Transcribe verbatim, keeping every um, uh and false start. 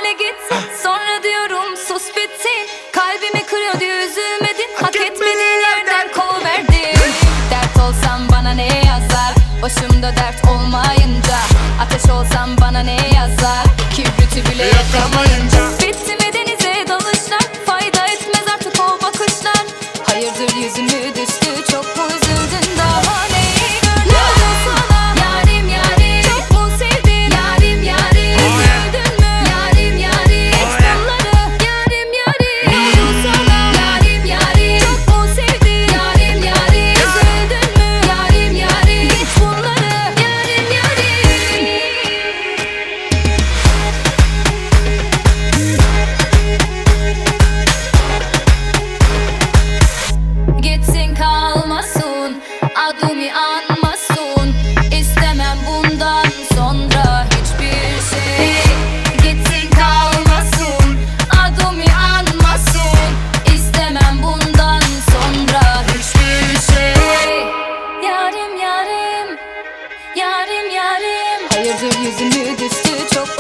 söyle gitsin. Sonra diyorum sus bitsin. Kalbimi kırıyor diye üzülmedin. Hak etmediğin yerden kovuverdin. Dert olsam bana ne yazar? Başımda dert olmayınca. Ateş olsam bana ne yazar? Kibriti bile yakamayınca. Bitti mi denize dalışlar? Fayda etmez artık o bakışlar. Hayırdır yüzümü düştü, çok mu üzüldün, daha neyi gördün sana? Yarim yarim, çok mu sevdin? Yarim yarim, üzüldün mü? Yarim yarim, hiç bunları. Yarim yarim, ne oldu sana? Yarim yarim, çok mu sevdin? Yarim yarim, üzüldün mü? Yarim yarim, hiç bunları. Yarim yarim. Gitsin kalmasın, adımı anmasın. İstemem bundan sonra hiçbir şey. Gitsin kalmasın, adımı anmasın. İstemem bundan sonra hiçbir şey. Yarim yarim, yarim yarim. Hayırdır yüzümü düştü, çok